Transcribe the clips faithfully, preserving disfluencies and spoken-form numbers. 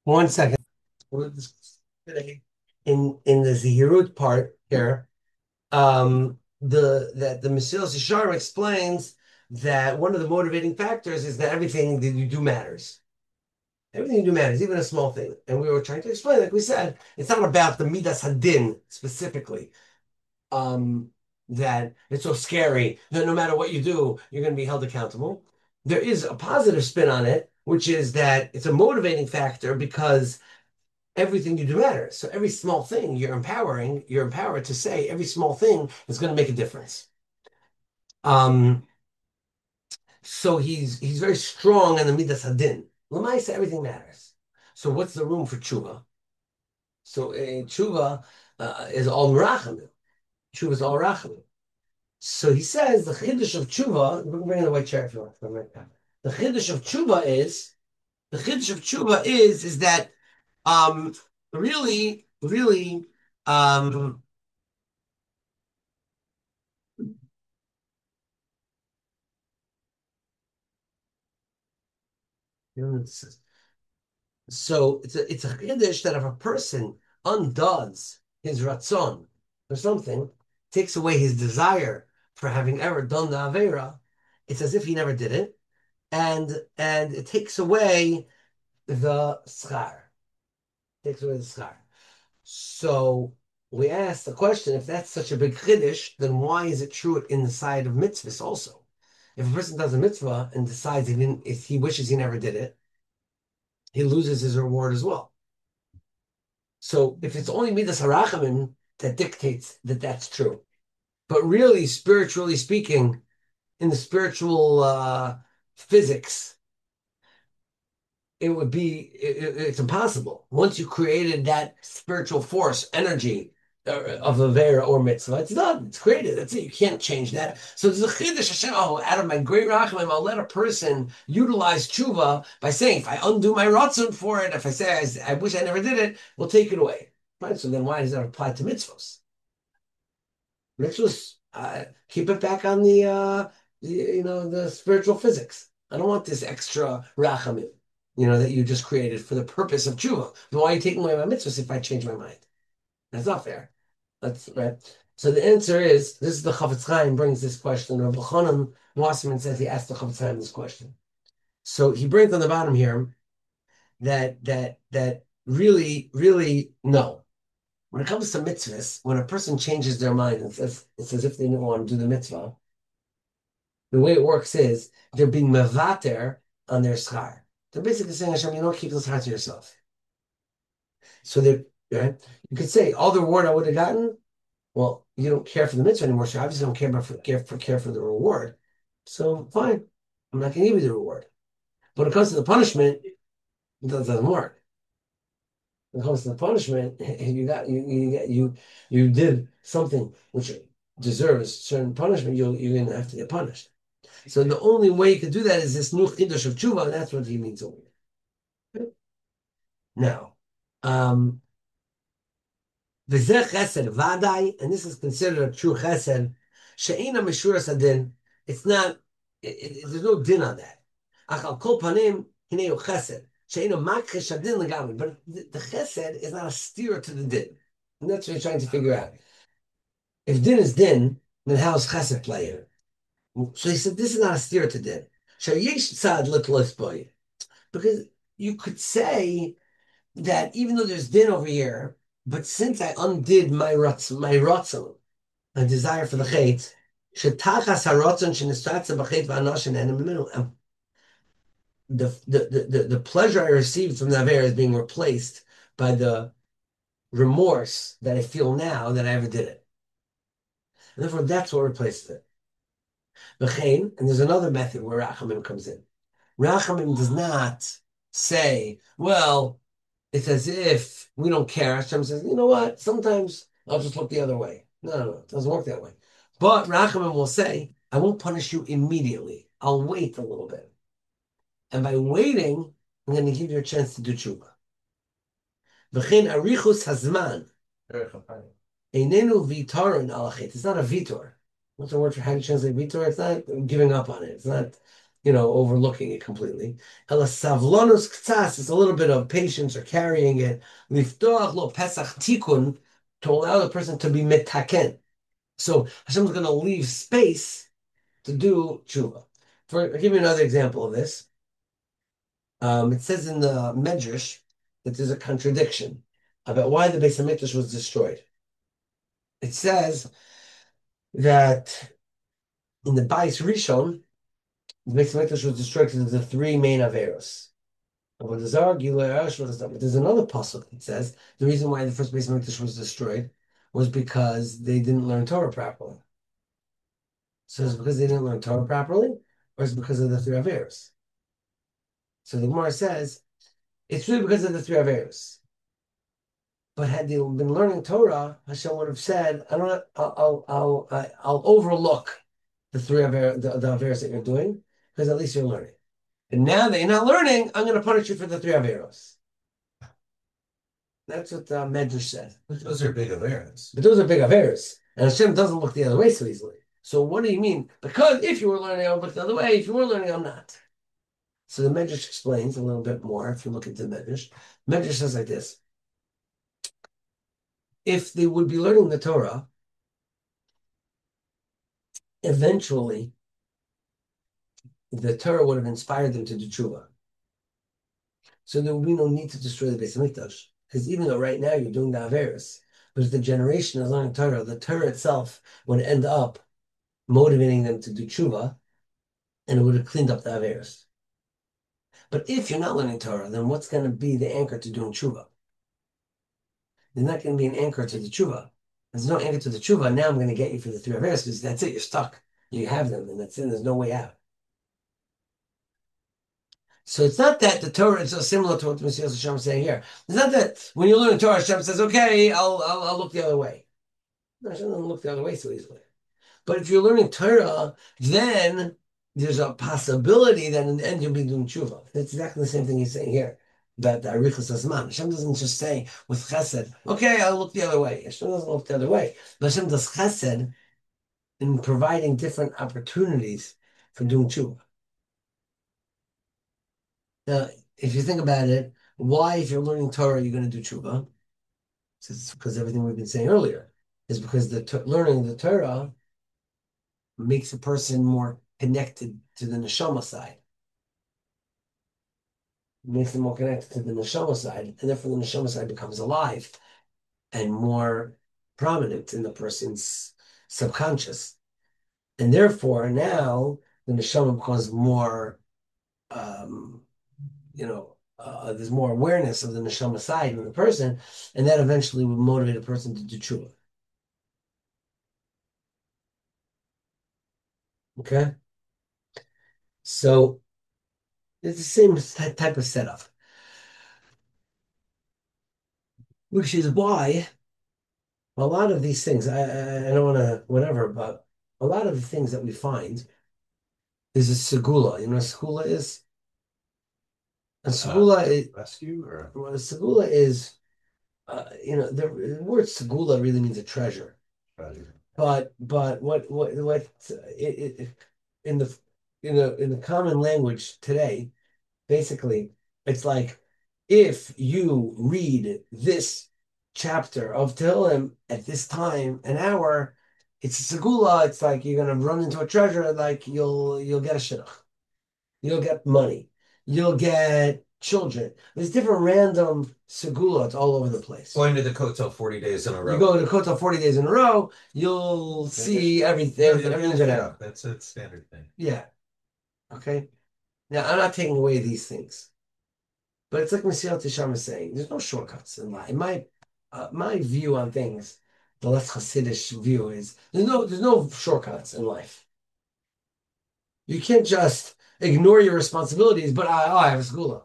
One second. We're discussing today in in the Zehirut part here, um, the that the Mesilas Yesharim explains that one of the motivating factors is that everything that you do matters. Everything you do matters, even a small thing. And we were trying to explain, like we said, it's not about the Midas Hadin specifically. Um, that it's so scary that no matter what you do, you're going to be held accountable. There is a positive spin on it, which is that it's a motivating factor because everything you do matters. So every small thing you're empowering, you're empowered to say every small thing is going to make a difference. Um, so he's he's very strong in the midas hadin. L'maisa, everything matters. So what's the room for tshuva? So uh, tshuva uh, is all rachamim. Tshuva is all rachamim. So he says the chiddush of tshuva. We're bringing the white chair if you want. Right now. The chiddush of tshuva is the chiddush of tshuva is is that um, really, really. Um, So it's a it's a chiddush that if a person undoes his ratzon or something, takes away his desire for having ever done the avera, it's as if he never did it, and and it takes away the schar, takes away the schar. So we asked the question: if that's such a big chiddush, then why is it true in the side of mitzvahs also? If a person does a mitzvah and decides he didn't, if he wishes he never did it, he loses his reward as well. So if it's only midas harachamim that dictates that that's true, but really, spiritually speaking, in the spiritual uh, physics, it would be it, it's impossible. Once you created that spiritual force, energy uh, of a Vera or mitzvah, it's done. It's created. That's it. You can't change that. So there's a chiddush Hashem. Oh, out of my great rachamim, I'll let a person utilize tshuva by saying, if I undo my ratzon for it, if I say I, I wish I never did it, we'll take it away. Right. So then why does that apply to mitzvahs? Mitzvahs uh, keep it back on the, uh, the you know the spiritual physics. I don't want this extra rachamim you know, that you just created for the purpose of tshuva. Then why are you taking away my mitzvahs if I change my mind? That's not fair. That's right. So the answer is, this is the Chafetz Chaim brings this question. Rabbi Chanan Wasserman says he asked the Chafetz Chaim this question. So he brings on the bottom here that that that really, really no. When it comes to mitzvahs, when a person changes their mind and says it's as if they don't want to do the mitzvah, the way it works is they're being mevater on their schar. They're basically saying, Hashem, you don't keep this schar to yourself. So that right? You could say all the reward I would have gotten. Well, you don't care for the mitzvah anymore, so you obviously don't care about for, care for care for the reward. So fine, I'm not going to give you the reward. But when it comes to the punishment, it doesn't work. When it comes to the punishment, you got you you you you did something which deserves certain punishment. You you're going to have to get punished. So the only way you can do that is this new chiddush of tshuva, and that's what he means over here. Now, um, V'zeh chesed vadai, and this is considered a true chesed. She'ina meshuras adin. It's not. It, it, there's no din on that. Ach al kol panim hinei chesed. She'ina makrish adin legamin. But the, the chesed is not a steer to the din, and that's what you're trying to figure out. If din is din, then how is chesed play here? So he said this is not a steer to din. She'yesh tzad litlos boy, because you could say that even though there's din over here, but since I undid my rotz, my rotzon, my desire for the chait, shetachas harotzon shenistatza b'chait v'anoshin and the, the, the, the pleasure I received from the aver is being replaced by the remorse that I feel now that I ever did it. And therefore, that's what replaces it. V'chein, and there's another method where Rachamim comes in. Rachamim does not say, well, it's as if we don't care. Hashem says, you know what? Sometimes I'll just look the other way. No, no, no, it doesn't work that way. But Rachamim will say, I won't punish you immediately. I'll wait a little bit. And by waiting, I'm going to give you a chance to do tshuva. V'chein arichus hazman. Einenu vitarin alachit. It's not a vitor. What's the word for how to translate vitor? It's not giving up on it. It's not you know, overlooking it completely. Ela savlanus ktsas is a little bit of patience or carrying it. Liftoach lo pesach tikun, to allow the person to be metaken. So Hashem's going to leave space to do tshuva. For I'll give you another example of this. Um, it says in the Medrash that there's a contradiction about why the Beis Hamikdash was destroyed. It says that in the Bais Rishon, the Beis Hamikdash was destroyed because of the three main averos. But there's another pasuk that says the reason why the first Beis Hamikdash was destroyed was because they didn't learn Torah properly. So it's because they didn't learn Torah properly, or it's because of the three averos. So the Gemara says it's really because of the three averos. But had they been learning Torah, Hashem would have said, "I don't. I'll. I'll. I'll, I'll overlook the three aver, the, the averos that you're doing because at least you're learning. And now that you're not learning, I'm going to punish you for the three averos." That's what the Medrash said. But those are big awareness. But those are big averos, and Hashem doesn't look the other way so easily. So what do you mean? Because if you were learning, I would look the other way. If you were learning, I'm not. So the Medrash explains a little bit more. If you look at the Medrash, Medrash says like this: if they would be learning the Torah, eventually the Torah would have inspired them to do tshuva. So there would be no need to destroy the Beis Hamikdash. Because even though right now you're doing the Averis, but if the generation is learning Torah, the Torah itself would end up motivating them to do tshuva, and it would have cleaned up the Averis. But if you're not learning Torah, then what's going to be the anchor to doing tshuva? There's not going to be an anchor to the tshuva. There's no anchor to the tshuva. Now I'm going to get you for the three Averis because that's it. You're stuck. You have them, and that's it. There's no way out. So it's not that the Torah is so similar to what the Messiah Hashem is saying here. It's not that when you learn Torah, Hashem says, "Okay, I'll, I'll I'll look the other way." No, Hashem doesn't look the other way so easily. But if you're learning Torah, then there's a possibility that in the end you'll be doing tshuva. That's exactly the same thing he's saying here about the arichas asman. Hashem doesn't just say with chesed, "Okay, I'll look the other way." Hashem doesn't look the other way. But Hashem does chesed in providing different opportunities for doing tshuva. Now, if you think about it, why, if you're learning Torah, you're going to do tshuva? It's because everything we've been saying earlier is because the t- learning the Torah makes a person more connected to the neshama side. It makes them more connected to the neshama side, and therefore the neshama side becomes alive and more prominent in the person's subconscious. And therefore, now the neshama becomes more, um, you know, uh, there's more awareness of the neshama side in the person, and that eventually will motivate a person to do tshuva. Okay, so it's the same type of setup, which is why a lot of these things, I, I, I don't want to whatever, but a lot of the things that we find is a segula. You know what a segula is? A segula Uh, is, rescue or well, a segula is, uh, you know, the, the word segula really means a treasure. treasure? But but what what what it, it, in the in the in the common language today, basically, it's like if you read this chapter of Tehillim at this time, an hour, it's a segula. It's like you're gonna run into a treasure. Like you'll you'll get a shidduch, you'll get money, you'll get children. There's different random segulot all over the place. Going to the Kotel forty days in a row. You go to Kota forty days in a row, you'll see everything. Yeah, Everything's yeah, gonna yeah, happen. that's a standard thing. Yeah. Okay. Now I'm not taking away these things, but it's like Mesilat Yesharim is saying. There's no shortcuts in life. In my uh, my view on things, the less Hasidic view is there's no there's no shortcuts in life. You can't just ignore your responsibilities, but I, oh, I have a segula.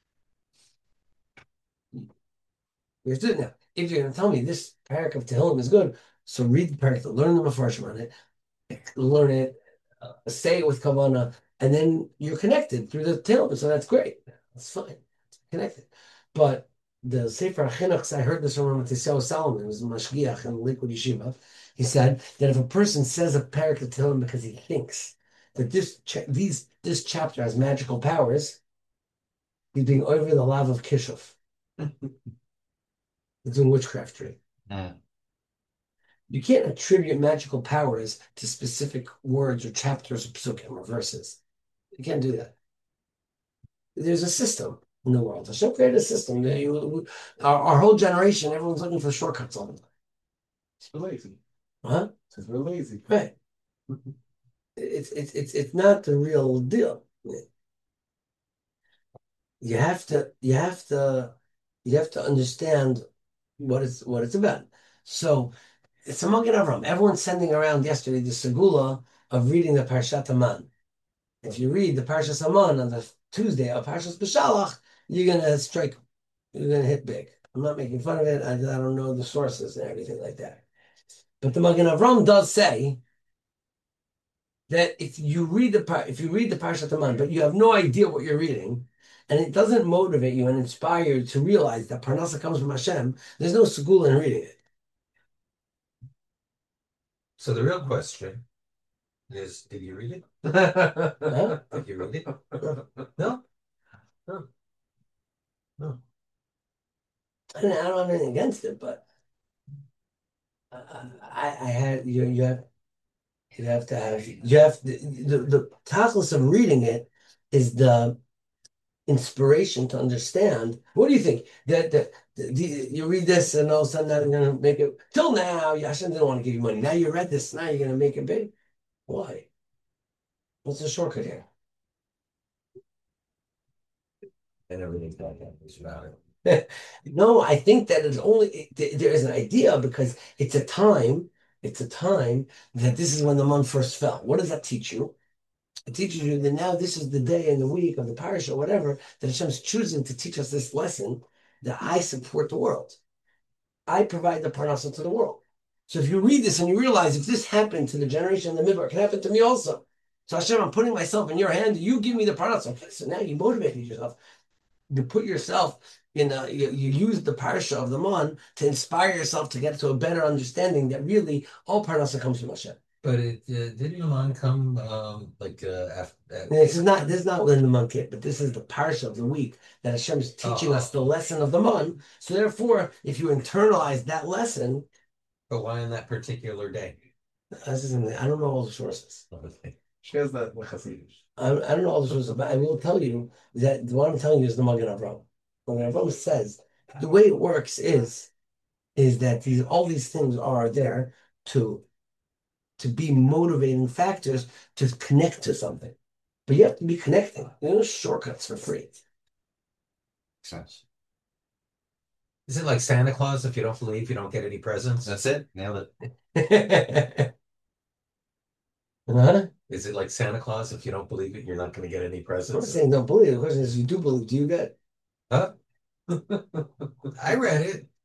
You have to do it now. If you're going to tell me this parak of Tehillim is good, so read the parak, learn the mafarshim on it, learn it, uh, say it with kavana, and then you're connected through the Tehillim. So that's great. That's fine. It's connected. But the Sefer HaChinuch, I heard this from Mattisyahu Salomon, who was a mashgiach in Liquid Yeshiva. He said that if a person says a parak of Tehillim because he thinks that this cha these this chapter has magical powers. He's being over the love of Kishuf. He's doing witchcraft tree. Mm. You can't attribute magical powers to specific words or chapters or psukim or verses. You can't do that. There's a system in the world. Hashem created a system. That you, our, our whole generation, everyone's looking for shortcuts all the time. It's lazy. Huh? It's real lazy. Right. It's it's it's it's not the real deal. You have to you have to you have to understand what it's what it's about. So it's a Magen Avram. Everyone's sending around yesterday the segula of reading the Parshat Haman. If you read the Parshat Haman on the Tuesday of Parshat Beshalach, you're gonna strike, you're gonna hit big. I'm not making fun of it. I, I don't know the sources and everything like that. But the Magen Avram does say that if you read the if you read the Parshat Haman, but you have no idea what you're reading, and it doesn't motivate you and inspire you to realize that Parnasa comes from Hashem, there's no segula in reading it. So the real question is, did you read it? Huh? Did you read it? No? No. No. I don't, I don't have anything against it, but I, I, I had you. You have you have to have you have the the, the tachlis of reading it is the inspiration to understand. What do you think? That that the, you read this and all of a sudden I'm going to make it. Till now, Hashem didn't want to give you money. Now you read this. Now you're going to make it big. Why? What's the shortcut here? And everything's got that about it. No, I think that it's only it, there is an idea because it's a time, it's a time that this is when the month first fell. What does that teach you? It teaches you that now this is the day in the week of the parish or whatever that Hashem's choosing to teach us this lesson that I support the world. I provide the parnasa to the world. So if you read this and you realize if this happened to the generation in the midbar, it can happen to me also. So Hashem, I'm putting myself in your hand. You give me the parnasa. Okay, so now you motivated yourself. You put yourself in a, you, you use the parsha of the mon to inspire yourself to get to a better understanding that really all parnasa comes from Hashem. But it uh, didn't Haman come um, like uh, after? This is not this is not within the month yet, but this is the parsha of the week that Hashem is teaching Oh. us the lesson of the mon. So therefore, if you internalize that lesson, But why on that particular day? this is I don't know all the sources. She has that like Hasidish. I, I don't know all the sources, but I will tell you that what I'm telling you is the Magen Avram. Magen Avram says the way it works is is that these all these things are there to to be motivating factors to connect to something. But you have to be connecting. There's no shortcuts for free. Makes sense. Is it like Santa Claus? If you don't believe, you don't get any presents. That's it. Nailed it. Huh? Is it like Santa Claus? If you don't believe it, you're not going to get any I'm not presents. saying don't believe. The question is, you do believe. Do you get? Huh? I read it.